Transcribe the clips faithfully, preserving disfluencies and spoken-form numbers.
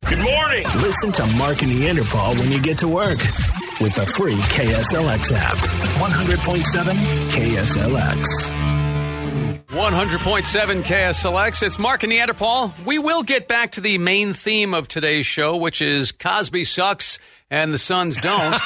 Good morning. Listen to Mark and Neanderthal when you get to work with the free K S L X app. one hundred point seven K S L X. one hundred point seven K S L X. It's Mark and Neanderthal. We will get back to the main theme of today's show, which is Cosby sucks and the Suns don't.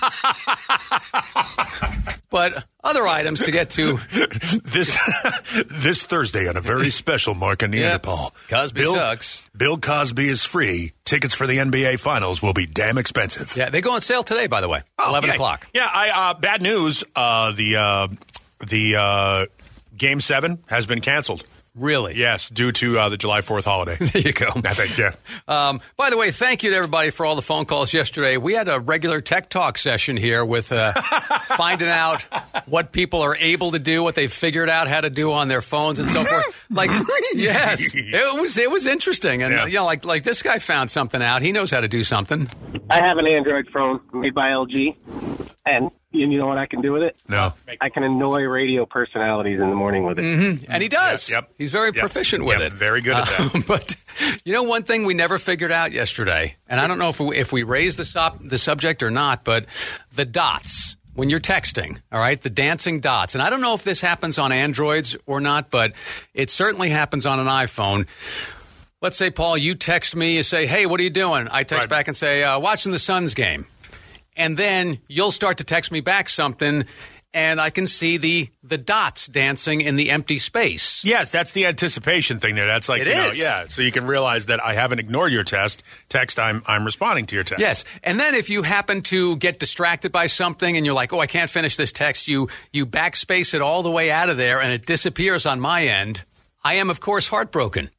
But other items to get to. This this Thursday on a very special Mark and Neanderthal. Yep. Cosby Bill, sucks. Bill Cosby is free. Tickets for the N B A Finals will be damn expensive. Yeah, they go on sale today, by the way. Oh, eleven yeah. o'clock. Yeah, I uh, bad news. Uh, the uh, the uh, Game seven has been canceled. Really? Yes, due to uh, the July fourth holiday. There you go. I think, yeah. Um, by the way, thank you to everybody for all the phone calls yesterday. We had a regular tech talk session here with uh, finding out what people are able to do, what they've figured out how to do on their phones and so forth. Like, yes, it was it was interesting. And, Yeah. uh, you know, like, like this guy found something out. He knows how to do something. I have an Android phone made by L G, and you know what I can do with it? No. I can annoy radio personalities in the morning with it. Mm-hmm. And he does. Yep. He's very Yep. proficient with Yep. it. Very good at that. Um, but you know, one thing we never figured out yesterday, and I don't know if we, if we raised the, stop, the subject or not, but the dots. When you're texting, all right, the dancing dots. And I don't know if this happens on Androids or not, but it certainly happens on an iPhone. Let's say, Paul, you text me, you say, hey, what are you doing? I text Right. back and say, uh, watching the Suns game. And then you'll start to text me back something, and I can see the the dots dancing in the empty space. Yes, that's the anticipation thing there. That's like, It you know, is. yeah. So you can realize that I haven't ignored your test. Text, I'm I'm responding to your text. Yes. And then if you happen to get distracted by something and you're like, oh, I can't finish this text, you you backspace it all the way out of there and it disappears on my end. I am, of course, heartbroken.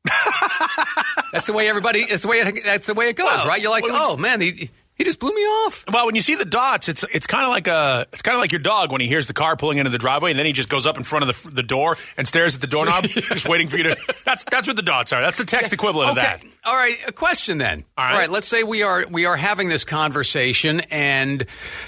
That's the way everybody, that's the way it, that's the way it goes, Well, right? You're like, well, oh, man, he, he just blew me off. Well, when you see the dots, it's it's kind of like a it's kind of like your dog when he hears the car pulling into the driveway and then he just goes up in front of the the door and stares at the doorknob, just waiting for you to. That's that's what the dots are. That's the text equivalent Okay. of that. All right. A question then. All right. Let's say we are we are having this conversation and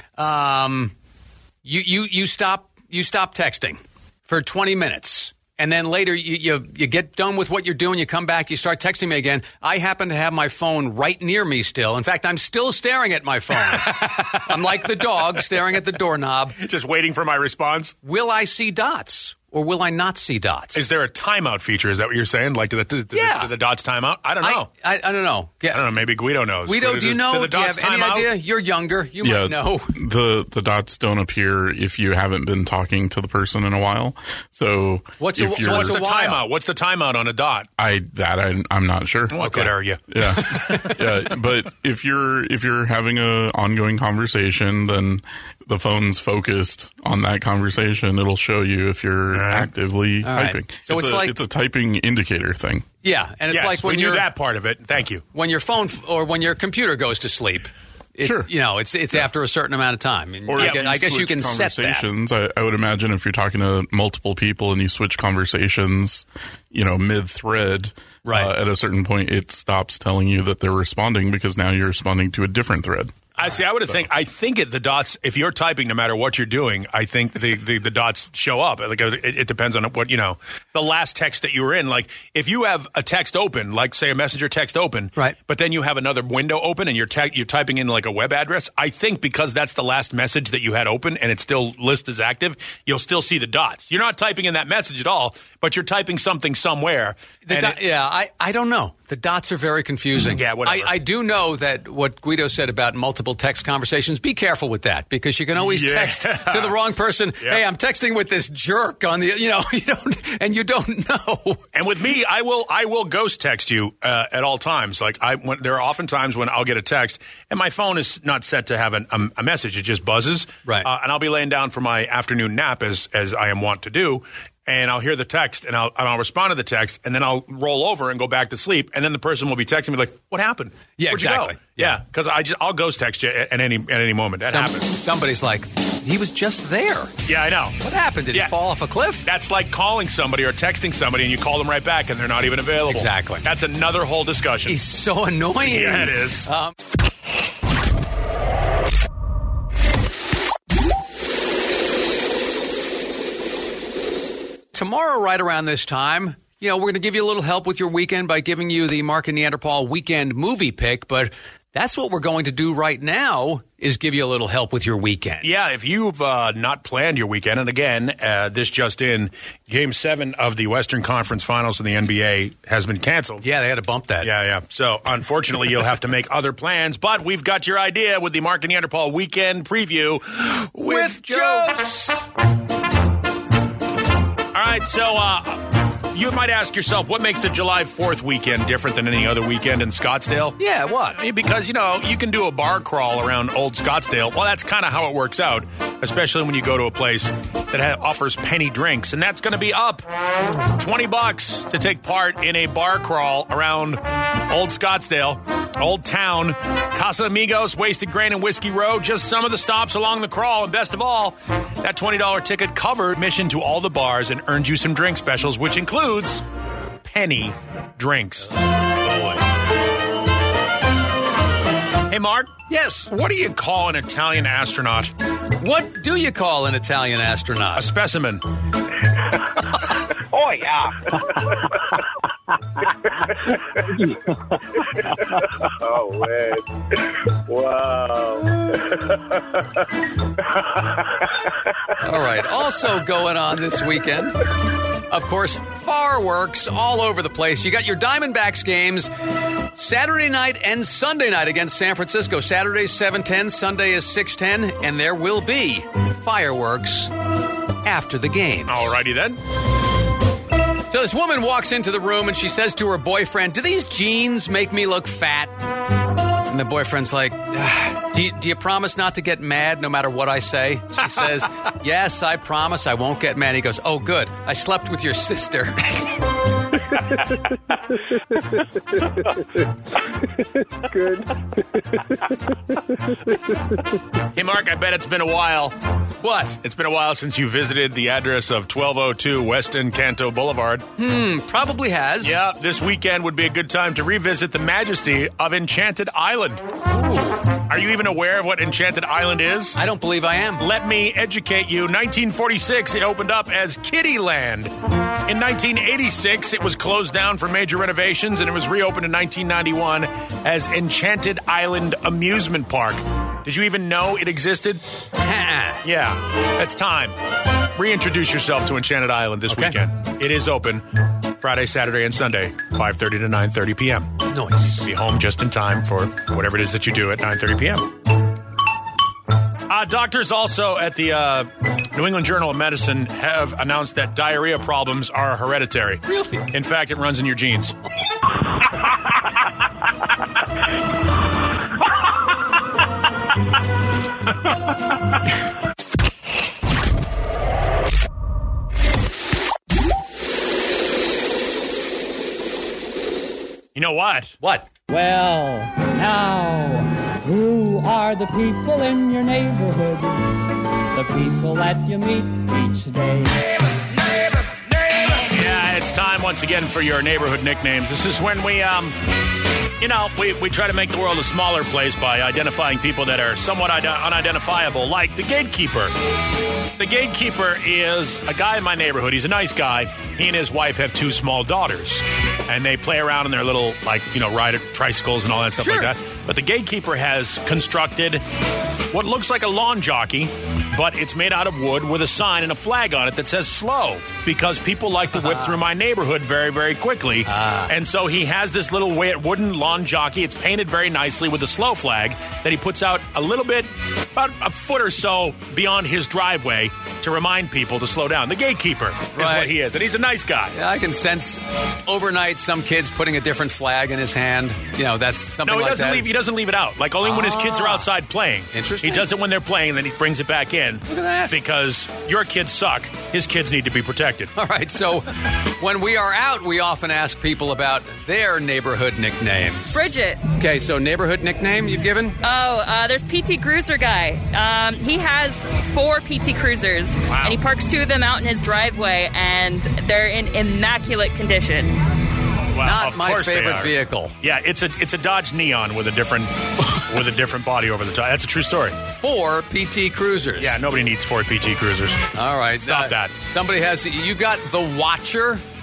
um, you you you stop you stop texting for twenty minutes. And then later you, you you get done with what you're doing, you come back, you start texting me again. I happen to have my phone right near me still. In fact, I'm still staring at my phone. I'm like the dog staring at the doorknob. Just waiting for my response. Will I see dots or will I not see dots? Is there a timeout feature? Is that what you're saying? Like, do the, do, do Yeah. the, do the dots time out? I don't know. I, I, I don't know. Yeah. I don't know. Maybe Guido knows. Guido, do you Does- know? Do the Do you dots have any time out? idea? You're younger. You Yeah, might know. the the dots don't appear if you haven't been talking to the person in a while. So What's a- if so you're, What's a the while? timeout? What's the timeout on a dot? I that I, I'm not sure. What good are you? Yeah, yeah. But if you're if you're having a ongoing conversation, then the phone's focused on that conversation. It'll show you if you're right. actively All right. typing. So it's a, like- it's a typing indicator thing. Yeah, and it's yes, like when we knew you're that part of it. Thank you. when your phone f- or when your computer goes to sleep. It, Sure. You know, it's it's after a certain amount of time. And Or I, if guess, you I guess you switch can set that. conversations. I, I would imagine if you're talking to multiple people and you switch conversations, you know, mid-thread, Right. uh, at a certain point, it stops telling you that they're responding because now you're responding to a different thread. I see. I would have think. I think it, the dots. If you're typing, no matter what you're doing, I think the, the, the dots show up. Like it, it depends on what you know. The last text that you were in. Like if you have a text open, like say a messenger text open, Right. But then you have another window open and you're te- you're typing in like a web address. I think because that's the last message that you had open and it still lists as active, you'll still see the dots. You're not typing in that message at all, but you're typing something somewhere. The and do- it- yeah, I, I don't know. The dots are very confusing. Yeah, whatever. I, I do know that what Guido said about multiple text conversations, be careful with that because you can always Yeah. text to the wrong person, Yeah. hey, I'm texting with this jerk on the, you know, you don't, and you don't know. And with me, I will I will ghost text you uh, at all times. Like I, when, there are often times when I'll get a text and my phone is not set to have an, a, a message; it just buzzes. Right. Uh, and I'll be laying down for my afternoon nap as as I am wont to do. And I'll hear the text, and I'll and I'll respond to the text, and then I'll roll over and go back to sleep. And then the person will be texting me like, "What happened? Yeah, Where'd exactly. You go? Yeah, because I just I'll ghost text you at, at any at any moment. That Some- happens. Somebody's like, he was just there. Yeah, I know. What happened? Did Yeah. he fall off a cliff? That's like calling somebody or texting somebody, and you call them right back, and they're not even available. Exactly. That's another whole discussion. He's so annoying. Yeah, it is. Um, tomorrow, right around this time, you know, we're going to give you a little help with your weekend by giving you the Mark and Neanderthal weekend movie pick, but that's what we're going to do right now is give you a little help with your weekend. Yeah, if you've uh, not planned your weekend, and again, uh, this just in, Game seven of the Western Conference Finals in the N B A has been canceled. Yeah, they had to bump that. Yeah, yeah. So, unfortunately, you'll have to make other plans, but we've got your idea with the Mark and Neanderthal weekend preview with, With jokes. All right, so uh, you might ask yourself, what makes the July fourth weekend different than any other weekend in Scottsdale? Yeah, what? Because, you know, you can do a bar crawl around Old Scottsdale. Well, that's kind of how it works out, especially when you go to a place that ha- offers penny drinks. And that's going to be up twenty bucks to take part in a bar crawl around Old Scottsdale, Old Town, Casa Amigos, Wasted Grain and Whiskey Road, just some of the stops along the crawl. And best of all, that twenty dollars ticket covered admission to all the bars and earned you some drink specials, which includes penny drinks. Boy. Hey, Mark. Yes. What do you call an Italian astronaut? What do you call an Italian astronaut? A specimen. Oh, yeah. Oh, man. Wow. All right. Also going on this weekend, of course, fireworks all over the place. You got your Diamondbacks games Saturday night and Sunday night against San Francisco. Saturday seven ten, Sunday is six ten, and there will be fireworks after the games. All righty then. So this woman walks into the room and she says to her boyfriend, "Do these jeans make me look fat?" And the boyfriend's like, do you, do you promise not to get mad no matter what I say? She says, "Yes, I promise I won't get mad." He goes, "Oh, good. I slept with your sister." Good. Hey, Mark, I bet it's been a while. What? It's been a while since you visited the address of twelve oh two West Encanto Boulevard. Hmm, probably has. Yeah, this weekend would be a good time to revisit the majesty of Enchanted Island. Ooh. Are you even aware of what Enchanted Island is? I don't believe I am. Let me educate you. nineteen forty-six, it opened up as Kittyland. In nineteen eighty-six, it was closed down for major renovations, and it was reopened in nineteen ninety-one as Enchanted Island Amusement Park. Did you even know it existed? Yeah, it's time. Reintroduce yourself to Enchanted Island this Okay. weekend. It is open Friday, Saturday, and Sunday, five thirty to nine thirty p.m. Nice. Be home just in time for whatever it is that you do at nine thirty p.m. Uh, doctors also at the uh, New England Journal of Medicine have announced that diarrhea problems are hereditary. Really? In fact, it runs in your genes. You know what? What? Well, now, who are the people in your neighborhood? The people that you meet each day. Yeah, it's time once again for your neighborhood nicknames. This is when we, um, you know, we, we try to make the world a smaller place by identifying people that are somewhat ide- unidentifiable, like the gatekeeper. The gatekeeper is a guy in my neighborhood. He's a nice guy. He and his wife have two small daughters, and they play around in their little, like, you know, ride tricycles and all that stuff Sure. like that. But the gatekeeper has constructed what looks like a lawn jockey, but it's made out of wood with a sign and a flag on it that says slow, because people like to whip through my neighborhood very, very quickly. Ah. And so he has this little wa- wooden lawn jockey. It's painted very nicely with a slow flag that he puts out a little bit, about a foot or so beyond his driveway to remind people to slow down. The gatekeeper is Right. what he is, and he's a nice guy. Yeah, I can sense overnight some kids putting a different flag in his hand. You know, that's something No, he like doesn't that. leave. He doesn't leave it out. Like only when his kids are Ah. outside playing. Interesting. He does it when they're playing, and then he brings it back in. Look at that. Because your kids suck. His kids need to be protected. All right, so when we are out, we often ask people about their neighborhood nicknames. Bridget. Okay, so neighborhood nickname you've given? Oh, uh, there's P T Cruiser guy. Um, he has four P T Cruisers, Wow. and he parks two of them out in his driveway, and they're in immaculate condition. Well, Not of my course they favorite are. vehicle. Yeah, it's a it's a Dodge Neon with a different with a different body over the top. That's a true story. Four P T Cruisers. Yeah, nobody needs four P T Cruisers. All right. Stop that. Somebody has, you got the Watcher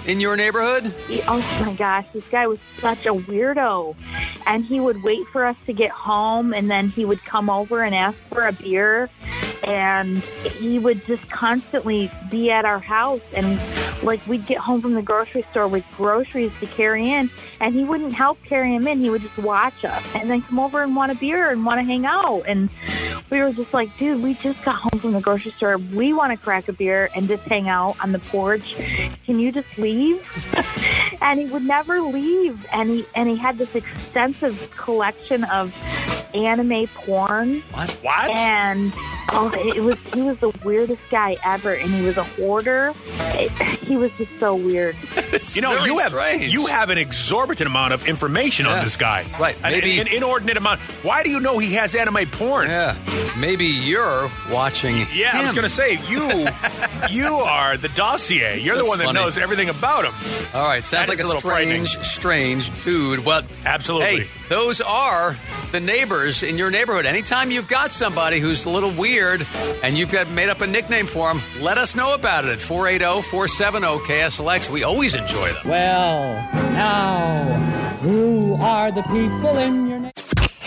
in your neighborhood? Oh, my gosh. This guy was such a weirdo. And he would wait for us to get home, and then he would come over and ask for a beer. And he would just constantly be at our house. And, like, we'd get home from the grocery store with groceries to carry in, and he wouldn't help carry them in. He would just watch us and then come over and want a beer and want to hang out. And we were just like, dude, we just got home from the grocery store. We want to crack a beer and just hang out on the porch. Can you just leave? And he would never leave. And he, and he had this extensive collection of anime porn. What? What? And oh, it was he was the weirdest guy ever, and he was a hoarder. It, he was just so weird. You know, you have strange. you have an exorbitant amount of information Yeah. on this guy. Right. An, Maybe- an inordinate amount. Why do you know he has anime porn? Yeah. Maybe you're watching Yeah, I was him. going to say, you you are the dossier. You're That's the one that funny. knows everything about him. All right, sounds That like is a, a little frightening. strange, strange dude. Well, Absolutely. Hey, those are the neighbors in your neighborhood. Anytime you've got somebody who's a little weird and you've got made up a nickname for him, let us know about it at four eight zero, four seven zero, K S L X. We always enjoy them. Well, now, who are the people in your neighborhood?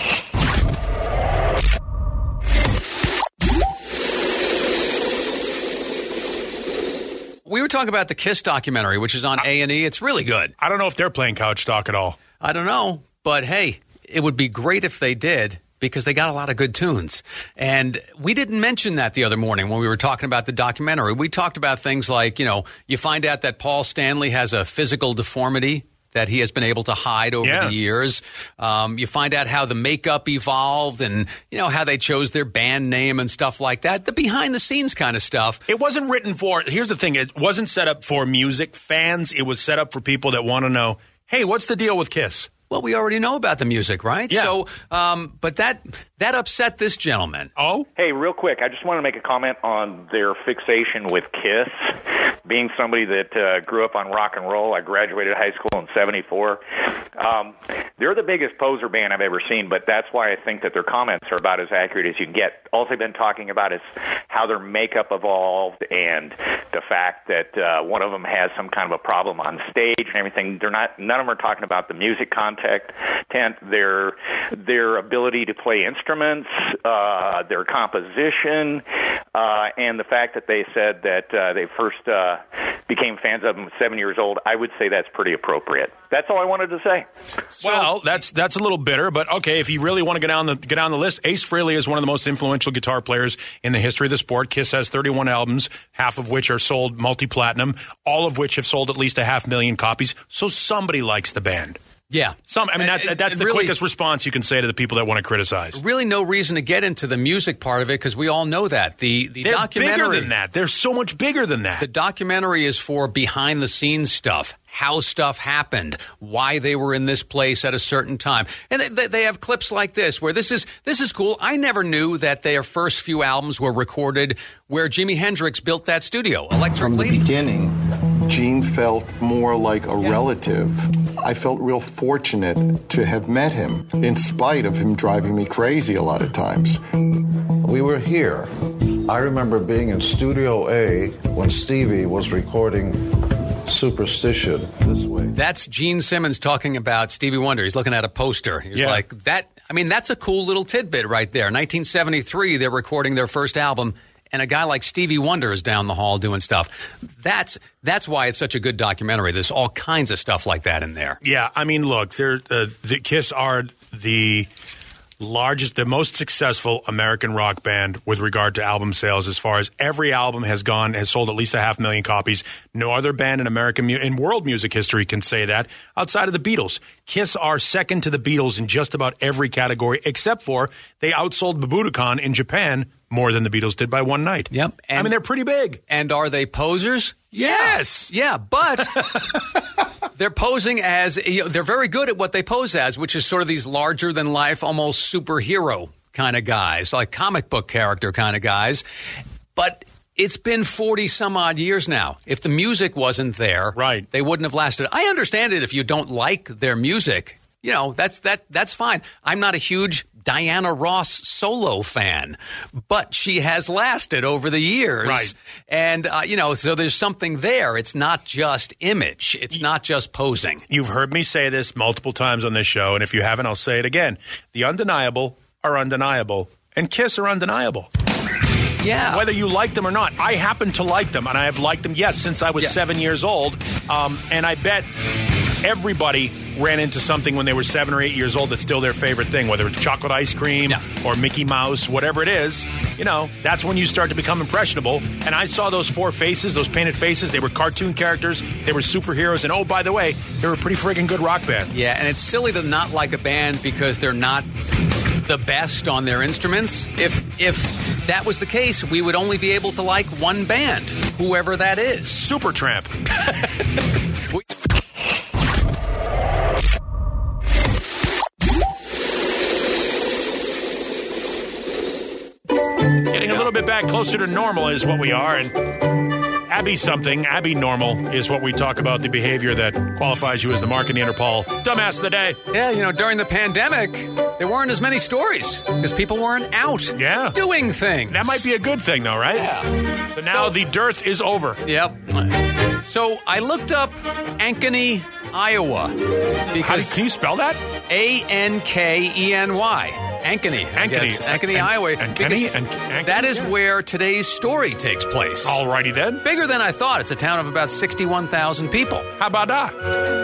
We were talking about the Kiss documentary, which is on A and E. It's really good. I don't know if they're playing couch stock at all. I don't know, but hey, it would be great if they did because they got a lot of good tunes. And we didn't mention that the other morning when we were talking about the documentary. We talked about things like, you know, you find out that Paul Stanley has a physical deformity that he has been able to hide over Yeah. the years. Um, you find out how the makeup evolved and, you know, how they chose their band name and stuff like that. The behind-the-scenes kind of stuff. It wasn't written for, here's the thing, it wasn't set up for music fans. It was set up for people that want to know, hey, what's the deal with Kiss? Well, we already know about the music, right? Yeah. So, um, but that that upset this gentleman. Oh? Hey, real quick, I just want to make a comment on their fixation with Kiss. Being somebody that uh, grew up on rock and roll, I graduated high school in seventy-four. Um, they're the biggest poser band I've ever seen, but that's why I think that their comments are about as accurate as you can get. All they've been talking about is how their makeup evolved and the fact that uh, one of them has some kind of a problem on stage and everything. They're not. None of them are talking about the music content, their their ability to play instruments, uh, their composition, uh, and the fact that they said that uh, they first uh, became fans of them at seven years old. I would say that's pretty appropriate. That's all I wanted to say. Well, that's that's a little bitter, but okay, if you really want to get down the get down the list, Ace Frehley is one of the most influential guitar players in the history of the sport. Kiss has thirty-one albums, half of which are sold multi-platinum, all of which have sold at least a half million copies. So somebody likes the band. Yeah. Some, I mean, And- that, that's and the really- quickest response you can say to the people that want to criticize. Really no reason to get into the music part of it because we all know that. The the They're documentary bigger than that. They're so much bigger than that. The documentary is for behind the scenes stuff, how stuff happened, why they were in this place at a certain time. And they- they, they have clips like this where this is this is cool. I never knew that their first few albums were recorded where Jimi Hendrix built that studio, Electric From the Lady. beginning, Gene felt more like a relative. I felt real fortunate to have met him, in spite of him driving me crazy a lot of times. We were here. I remember being in Studio A when Stevie was recording Superstition this way. That's Gene Simmons talking about Stevie Wonder. He's looking at a poster. He's Yeah. like, that. I mean, that's a cool little tidbit right there. nineteen seventy-three, they're recording their first album, and a guy like Stevie Wonder is down the hall doing stuff. That's that's why it's such a good documentary. There's all kinds of stuff like that in there. Yeah, I mean, look, they're, uh, the Kiss are the largest, the most successful American rock band with regard to album sales. As far as every album has gone, has sold at least a half million copies. No other band in American mu- in world music history can say that outside of the Beatles. Kiss are second to the Beatles in just about every category, except for they outsold Budokan in Japan more than the Beatles did by one night. Yep. I mean, they're pretty big. And are they posers? Yes. Yeah, but they're posing as, you know, they're very good at what they pose as, which is sort of these larger than life, almost superhero kind of guys, like comic book character kind of guys. But it's been forty some odd years now. If the music wasn't there, right, they wouldn't have lasted. I understand it if you don't like their music. You know, that's that that's fine. I'm not a huge Diana Ross solo fan, but she has lasted over the years. Right. And, uh, you know, so there's something there. It's not just image. It's not just posing. You've heard me say this multiple times on this show, and if you haven't, I'll say it again. The undeniable are undeniable, and Kiss are undeniable. Yeah. Whether you like them or not. I happen to like them, and I have liked them, yes, since I was Yeah. seven years old. Um, and I bet everybody ran into something when they were seven or eight years old that's still their favorite thing, whether it's chocolate ice cream Yeah. or Mickey Mouse, whatever it is. You know, that's when you start to become impressionable. And I saw those four faces, those painted faces. They were cartoon characters. They were superheroes. And, oh, by the way, they were a pretty friggin' good rock band. Yeah, and it's silly to not like a band because they're not the best on their instruments. If if that was the case, we would only be able to like one band, whoever that is. Supertramp. Getting a little bit back closer to normal is what we are, and Abby something, Abby normal is what we talk about, the behavior that qualifies you as the Mark and Neanderthal dumbass of the day. Yeah, you know, during the pandemic, there weren't as many stories because people weren't out Yeah. doing things. That might be a good thing, though, right? Yeah. So now the dearth is over. Yep. So I looked up Ankeny, Iowa. How do, Because can you spell that? A N K E N Y. Ankeny. I Ankeny. guess. Ankeny, An- Iowa. Ankeny? Because An- Ankeny? that is Yeah. where today's story takes place. Alrighty then. Bigger than I thought. It's a town of about sixty-one thousand people. How about that?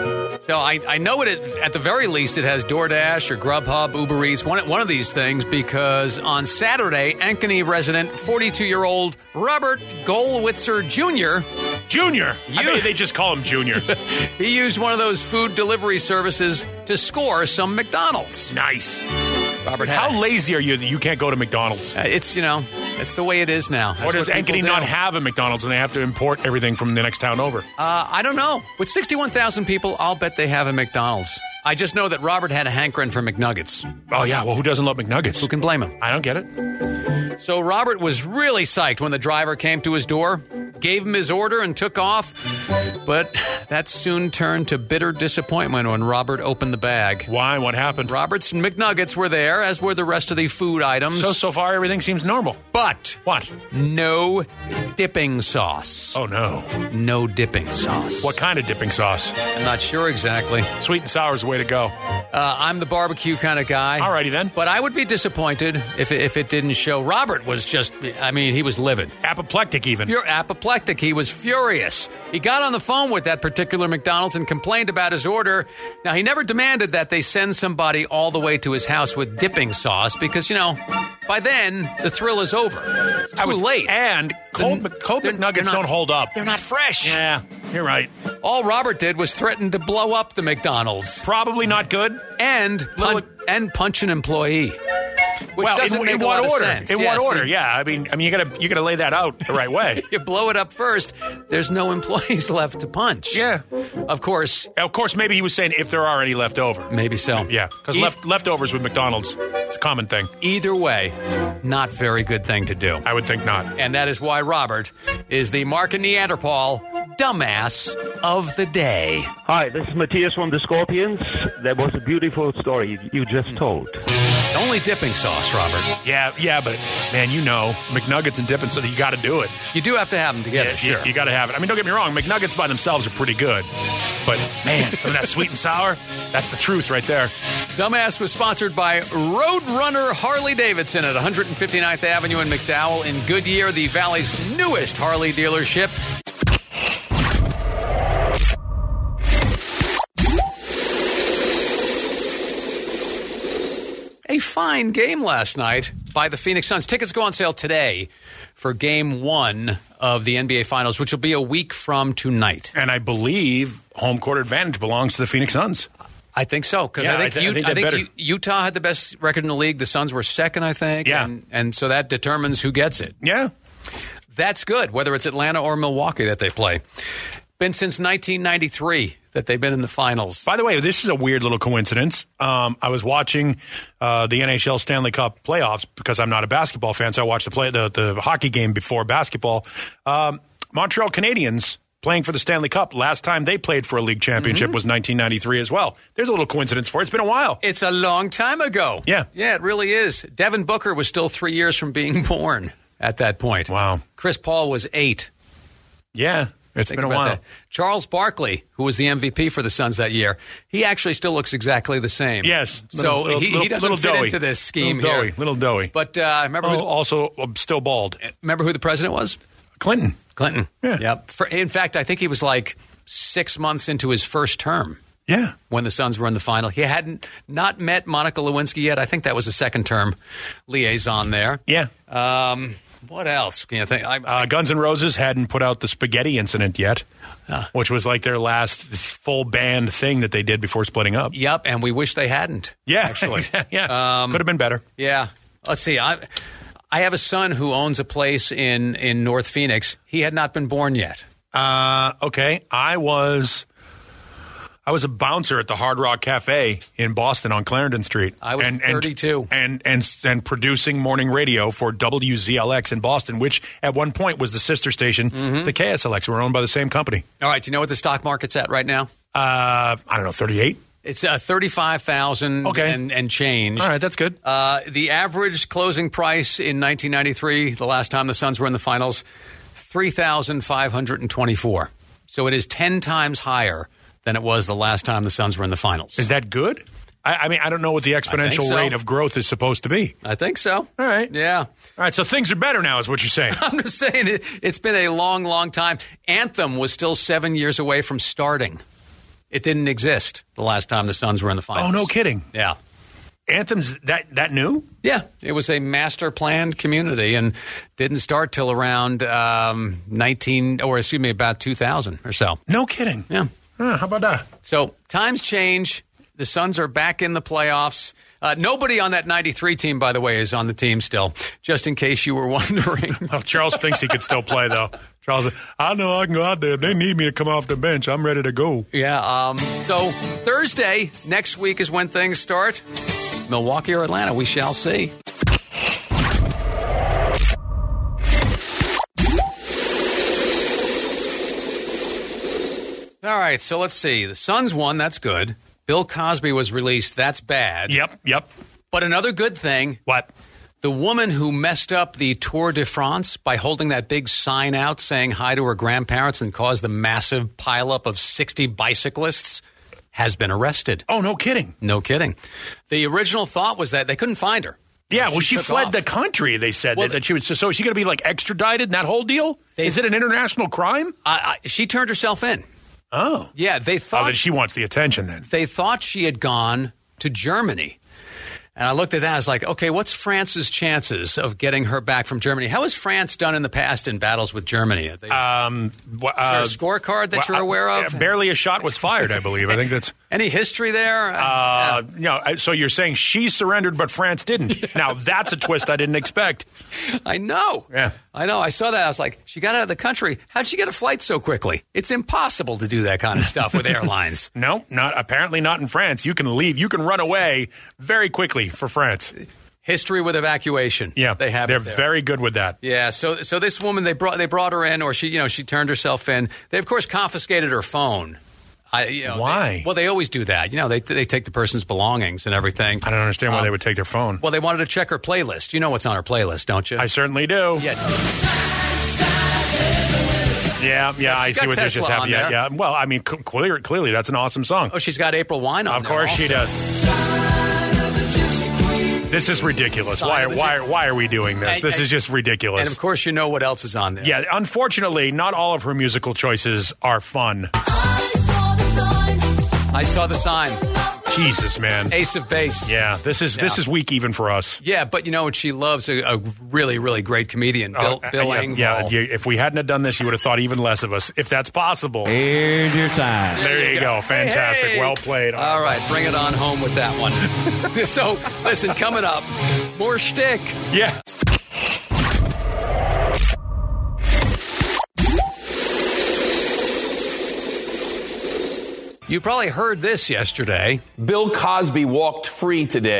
So I, I know it at, at the very least it has DoorDash or Grubhub, Uber Eats, one, one of these things, because on Saturday, Ankeny resident, forty-two-year-old Robert Golwitzer Junior Junior. I You- bet they just call him Junior. He used one of those food delivery services to score some McDonald's. Nice. Robert had How lazy are you that you can't go to McDonald's? Uh, It's, you know, it's the way it is now. That's Or does what people Ankeny do. not have a McDonald's and they have to import everything from the next town over? Uh, I don't know. With sixty-one thousand people, I'll bet they have a McDonald's. I just know that Robert had a hankering for McNuggets. Oh, yeah. Well, who doesn't love McNuggets? Who can blame him? I don't get it. So Robert was really psyched when the driver came to his door, gave him his order, and took off. But that soon turned to bitter disappointment when Robert opened the bag. Why? What happened? Robert's McNuggets were there, as were the rest of the food items. So, so far, everything seems normal. But What? no dipping sauce. Oh, no. No dipping sauce. What kind of dipping sauce? I'm not sure exactly. Sweet and sour is the way to go. Uh, I'm the barbecue kind of guy. Alrighty then. But I would be disappointed if it, if it didn't show. Robert was just, I mean, he was livid. Apoplectic, even. You're apoplectic. He was furious. He got on the phone with that particular McDonald's and complained about his order. Now, he never demanded that they send somebody all the way to his house with dipping sauce because, you know, by then, the thrill is over. It's I too was- late. And cold, The- cold they're- McNuggets they're not- don't hold up. They're not fresh. Yeah, you're right. All Robert did was threaten to blow up the McDonald's Probably not good. and pun- Little- and punch an employee. Which well, doesn't in, make in a what lot of order? sense. In Yeah, what see, order? Yeah, I mean, I mean, you gotta you gotta lay that out the right way. You blow it up first, there's no employees left to punch. Yeah. Of course, Of course, maybe he was saying if there are any left over. maybe so. Yeah, because E- left leftovers with McDonald's, it's a common thing. Either way, not very good thing to do. I would think not. And that is why Robert is the Mark and Neanderthal dumbass of the day. Hi, this is Matthias from the Scorpions. That was a beautiful story you just told. It's only dipping sauce, Robert. Yeah, yeah, but man, you know, McNuggets and dipping, so you got to do it. You do have to have them together, Yeah, sure. You, you got to have it. I mean, don't get me wrong, McNuggets by themselves are pretty good, but man, some of that sweet and sour, that's the truth right there. Dumbass was sponsored by Roadrunner Harley Davidson at one fifty-ninth Avenue in McDowell in Goodyear, the Valley's newest Harley dealership. A fine game last night by the Phoenix Suns. Tickets go on sale today for game one of the N B A Finals, which will be a week from tonight. And I believe home court advantage belongs to the Phoenix Suns. I think so, because Yeah, I think, I thi- I U- think I they're think better. U- Utah had the best record in the league. The Suns were second, I think. Yeah. And, and so that determines who gets it. Yeah. That's good, whether it's Atlanta or Milwaukee that they play. Been since nineteen ninety-three that they've been in the finals. By the way, this is a weird little coincidence. Um, I was watching uh, the N H L Stanley Cup playoffs because I'm not a basketball fan, so I watched the play the, the hockey game before basketball. Um, Montreal Canadiens playing for the Stanley Cup. Last time they played for a league championship Mm-hmm. was nineteen ninety-three as well. There's a little coincidence for it. It's been a while. It's a long time ago. Yeah. Yeah, it really is. Devin Booker was still three years from being born at that point. Wow. Chris Paul was eight. Yeah, it's Think been a about while. that. Charles Barkley, who was the M V P for the Suns that year, he actually still looks exactly the same. Yes. So Little- he, little- he doesn't little fit doughy. into this scheme little doughy, here. Little doughy. But uh, remember, Oh, who, also um, still bald. remember who the president was? Clinton. Clinton. Yeah. Yep. For, in fact, I think he was like six months into his first term. Yeah. When the Suns were in the final. He hadn't not met Monica Lewinsky yet. I think that was a second term liaison there. Yeah. Um, what else can you think? I, Uh, Guns N' Roses hadn't put out the Spaghetti Incident yet, Uh. which was like their last full band thing that they did before splitting up. Yep, and we wish they hadn't. Yeah, actually. yeah, Um, could have been better. Yeah. Let's see. I I have a son who owns a place in, in North Phoenix. He had not been born yet. Uh, okay, I was I was a bouncer at the Hard Rock Cafe in Boston on Clarendon Street. I was and, thirty-two. and, and and and producing morning radio for W Z L X in Boston, which at one point was the sister station to K S L X. We were owned by the same company. All right. Do you know what the stock market's at right now? Uh, I don't know, thirty-eight. It's uh, thirty-five thousand Okay. and, and change. All right, that's good. Uh, the average closing price in nineteen ninety-three, the last time the Suns were in the finals, three thousand five hundred twenty-four. So it is ten times higher than it was the last time the Suns were in the finals. Is that good? I, I mean, I don't know what the exponential so. rate of growth is supposed to be. I think so. All right. Yeah. All right, so things are better now is what you're saying. I'm just saying it, it's been a long, long time. Anthem was still seven years away from starting. It didn't exist the last time the Suns were in the finals. Oh, no kidding. Yeah. Anthem's that that new? Yeah, it was a master planned community and didn't start till around um, nineteen, or excuse me, about two thousand or so. No kidding. Yeah. Huh, how about that? So times change. The Suns are back in the playoffs. Uh, nobody on that ninety-three team, by the way, is on the team still, just in case you were wondering. Well, Charles thinks he could still play, though. Charles, I know I can go out there. If they need me to come off the bench, I'm ready to go. Yeah. Um, so Thursday next week is when things start. Milwaukee or Atlanta, we shall see. All right, so let's see. The Suns won. That's good. Bill Cosby was released. That's bad. Yep, yep. But another good thing. What? The woman who messed up the Tour de France by holding that big sign out saying hi to her grandparents and caused the massive pileup of sixty bicyclists has been arrested. Oh, no kidding. No kidding. The original thought was that they couldn't find her. Yeah, well, she took fled off. the country, they said. Well, that, that she was. So is she going to be, like, extradited in that whole deal? They- Is it an international crime? I, I, she turned herself in. Oh. Yeah, they Oh, thought then she wants the attention then. they thought she had gone to Germany. And I looked at that. I was like, okay, what's France's chances of getting her back from Germany? How has France done in the past in battles with Germany? They, Um, wh- is uh, there a scorecard that well, you're aware of? uh, barely a shot was fired, I believe. I think that's. Any history there? Uh, you know, I- so you're saying she surrendered, but France didn't. Yes. Now that's a twist I didn't expect. I know. Yeah. I know. I saw that. I was like, she got out of the country. How'd she get a flight so quickly? It's impossible to do that kind of stuff with airlines. No, not apparently not in France. You can leave. You can run away very quickly for France. History with evacuation. Yeah, they have. They're it there. very good with that. Yeah. So, so this woman, they brought they brought her in, or she, you know, she turned herself in. They of course confiscated her phone. I, you know, Why? They, well, they always do that. You know, they they take the person's belongings and everything. I don't understand why Um, they would take their phone. Well, they wanted to check her playlist. You know what's on her playlist, don't you? I certainly do. yeah. Yeah, yeah, I She's see got what this just Tesla happened. on Yeah, there. yeah. Well, I mean, c- clear, clearly that's an awesome song. Oh, she's got April Wine on Of there course she also. does. This is ridiculous. Sign Why, of the why, Gypsy- why are we doing this? And- This and- is just ridiculous. And of course, you know what else is on there. Yeah, unfortunately, not all of her musical choices are fun. I saw the sign. Jesus, man. Ace of Base. Yeah, this is this Yeah. is weak even for us. Yeah, but you know what? She loves a, a really, really great comedian, Bill, Oh, uh, Bill yeah, Engvall. yeah, yeah, if we hadn't have done this, you would have thought even less of us, if that's possible. Here's your sign. There you go. Fantastic. Hey, hey. Well played. All right, bring it on home with that one. So, listen, coming up, more shtick. Yeah. You probably heard this yesterday. Bill Cosby walked free today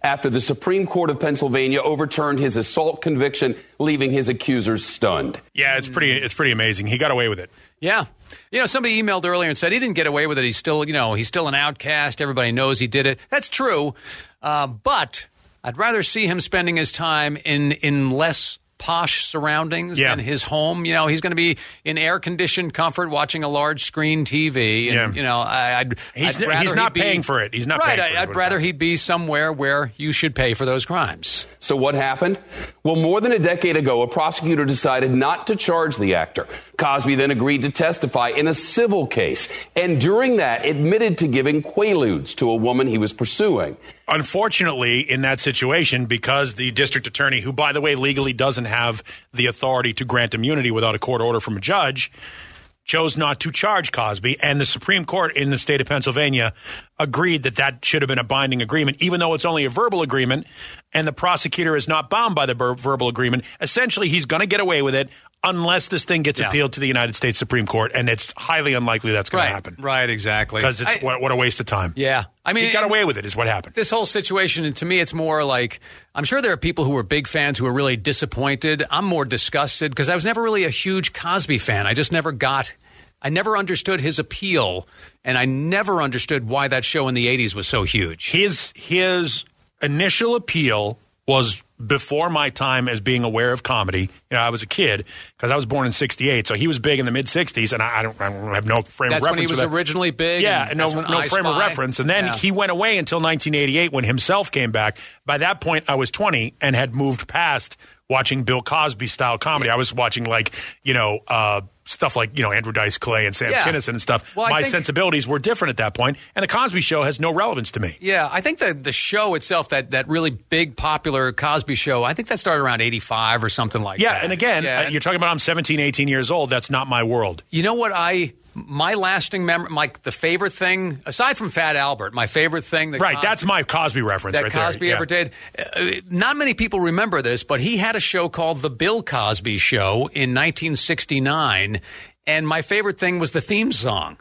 after the Supreme Court of Pennsylvania overturned his assault conviction, leaving his accusers stunned. Yeah, it's pretty it's pretty amazing. He got away with it. Yeah. You know, somebody emailed earlier and said he didn't get away with it. He's still, you know, he's still an outcast. Everybody knows he did it. That's true. Uh, but I'd rather see him spending his time in, in less posh surroundings yeah. than his home. You know, he's going to be in air-conditioned comfort watching a large screen T V. And, yeah. you know, I, I'd, he's, I'd rather he's not be, paying for it. He's not right, paying for I'd it. rather he'd be somewhere where you should pay for those crimes. So what happened? Well, more than a decade ago, a prosecutor decided not to charge the actor. Cosby then agreed to testify in a civil case, and during that admitted to giving quaaludes to a woman he was pursuing. Unfortunately, in that situation, because the district attorney, who, by the way, legally doesn't have the authority to grant immunity without a court order from a judge, chose not to charge Cosby, and the Supreme Court in the state of Pennsylvania agreed that that should have been a binding agreement, even though it's only a verbal agreement, and the prosecutor is not bound by the ber- verbal agreement. Essentially, he's going to get away with it unless this thing gets yeah. appealed to the United States Supreme Court, and it's highly unlikely that's going right. to happen. Right, exactly. Because it's I, what, what a waste of time. Yeah. I mean, he got away with it is what happened. This whole situation, and to me, it's more like, I'm sure there are people who are big fans who are really disappointed. I'm more disgusted because I was never really a huge Cosby fan. I just never got... I never understood his appeal, and I never understood why that show in the eighties was so huge. His his initial appeal was before my time as being aware of comedy. You know, I was a kid because I was born in sixty-eight, so he was big in the mid-sixties, and I, I, don't, I don't have no frame that's of reference. That's when he was originally big? Yeah, no, no frame of reference. And then yeah. he went away until nineteen eighty-eight when himself came back. By that point, I was twenty and had moved past watching Bill Cosby-style comedy. I was watching, like, you know, uh, stuff like, you know, Andrew Dice Clay and Sam yeah. Kinison and stuff. Well, My think, sensibilities were different at that point, and the Cosby Show has no relevance to me. Yeah, I think the the show itself, that, that really big, popular Cosby Show, I think that started around eighty-five or something like yeah, that. And again, yeah, uh, you're talking about I'm seventeen, eighteen years old. That's not my world. You know what I... My lasting memory, my the favorite thing, aside from Fat Albert, my favorite thing that right, Cosby, that's my Cosby reference. that right Cosby there. ever yeah. did. Uh, not many people remember this, but he had a show called The Bill Cosby Show in nineteen sixty-nine, and my favorite thing was the theme song.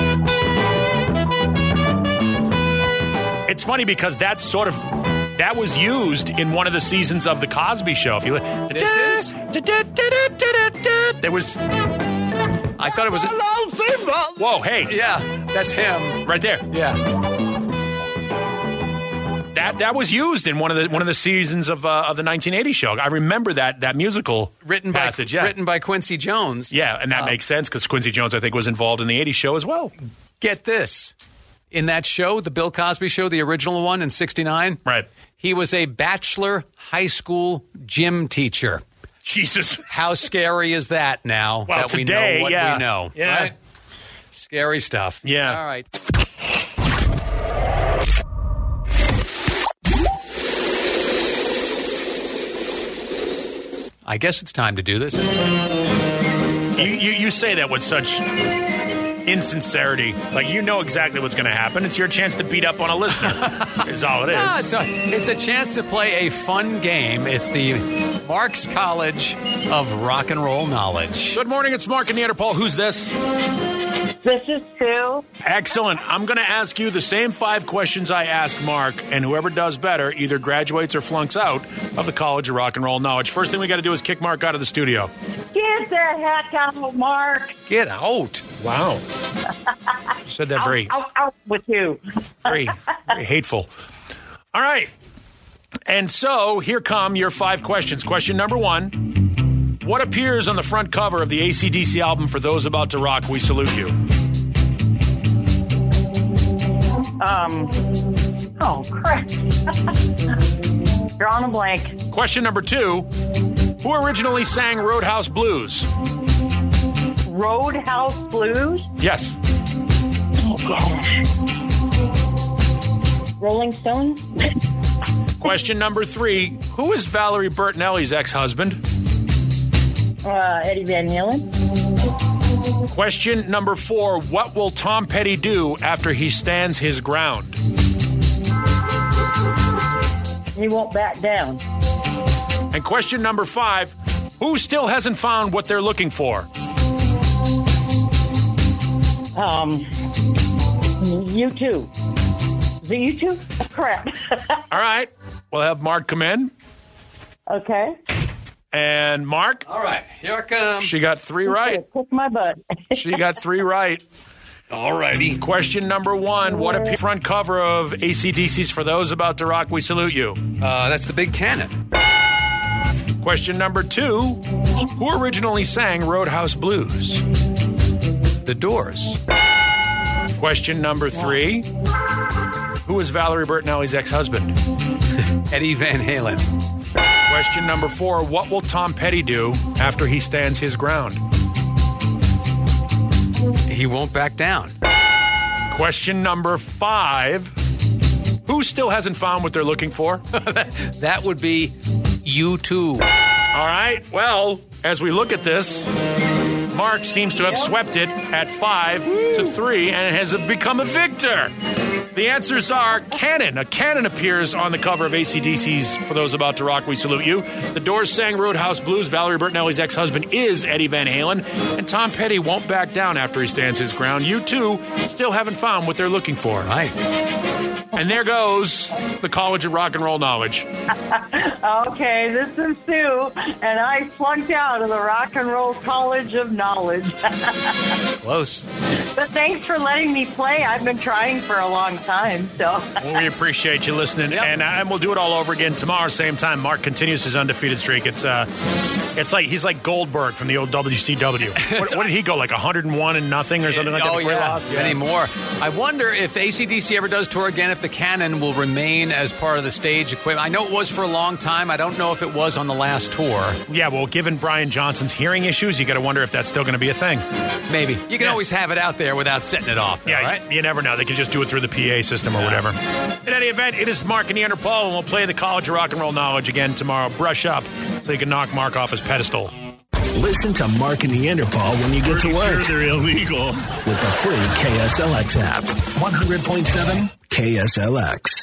It's funny because that's sort of that was used in one of the seasons of the Cosby Show. If you this is there was. I thought it was. A, Whoa! Hey, yeah, that's him right there. Yeah, that that was used in one of the one of the seasons of uh, of the nineteen eighty show. I remember that that musical written passage. by Yeah. written by Quincy Jones. Yeah, and that uh, makes sense because Quincy Jones, I think, was involved in the eighties show as well. Get this. In that show, the Bill Cosby Show, the original one in sixty-nine, right? He was a bachelor high school gym teacher. Jesus. How scary is that now well, that today, we know what yeah. we know? Yeah. Right? Scary stuff. Yeah. All right. I guess it's time to do this, isn't it? You, you, you say that with such insincerity. Like, you know exactly what's going to happen. It's your chance to beat up on a listener, is all it is. No, it's, a, it's a chance to play a fun game. It's the Mark's College of Rock and Roll Knowledge. Good morning, it's Mark and Neanderthal. Who's this? This is Sue. Excellent. I'm going to ask you the same five questions I asked Mark, and whoever does better either graduates or flunks out of the College of Rock and Roll Knowledge. First thing we got to do is kick Mark out of the studio. Get the heck out, Mark. Get out. Wow. You said that very, out, out, out with you. very, very hateful. All right. And so here come your five questions. Question number one. What appears on the front cover of the A C D C album For Those About to Rock, We Salute You? Um, oh, crap. Drawing a blank. Question number two. Who originally sang Roadhouse Blues? Roadhouse Blues? Yes. Oh, gosh. Rolling Stones? Question number three. Who is Valerie Bertinelli's ex-husband? Uh, Eddie Van Halen. Question number four. What will Tom Petty do after he stands his ground? He won't back down. And question number five. Who still hasn't found what they're looking for? Um, you two. Is it you two? Oh, crap. All right. We'll have Mark come in. Okay. And Mark. All right, here I come. She got three right. Kick my butt. She got three right. All righty. Question number one. What appeared front cover of A C D C's For Those About to Rock, We Salute You? Uh, that's the Big Cannon. Question number two. Who originally sang Roadhouse Blues? The Doors. Question number three. Who was Valerie Bertinelli's ex-husband? Eddie Van Halen. Question number four. What will Tom Petty do after he stands his ground? He won't back down. Question number five. Who still hasn't found what they're looking for? That would be U two. All right. Well, as we look at this, Mark seems to have swept it at five to three and has become a victor. The answers are Cannon. A cannon appears on the cover of A C D C's For Those About to Rock, We Salute You. The Doors sang Roadhouse Blues. Valerie Bertinelli's ex-husband is Eddie Van Halen. And Tom Petty won't back down after he stands his ground. You two still haven't found what they're looking for. Right. And there goes the College of Rock and Roll Knowledge. Okay, this is Sue, and I flunked out of the Rock and Roll College of Knowledge. Close. But thanks for letting me play. I've been trying for a long time, so. Well, we appreciate you listening, Yep. and, uh, and we'll do it all over again tomorrow, same time. Mark continues his undefeated streak. It's uh, it's like he's like Goldberg from the old W C W. What, what did he go, like one hundred one and nothing or something like that? Oh, before he yeah. lost? Many more. I wonder if A C D C ever does tour again, if the Cannon will remain as part of the stage equipment. I know it was for a long time. I don't know if it was on the last tour. Yeah, well, given Brian Johnson's hearing issues, you got to wonder if that's still going to be a thing. Maybe. You can Yeah. always have it out there without setting it off, though, Yeah, right? you, you never know. They could just do it through the P A system or whatever. In any event, it is Mark and Neanderthal, and we'll play the College of Rock and Roll Knowledge again tomorrow. Brush up so you can knock Mark off his pedestal. Listen to Mark and Neanderthal when you get to work. Sure they're illegal. With the free K S L X app. one hundred point seven K S L X.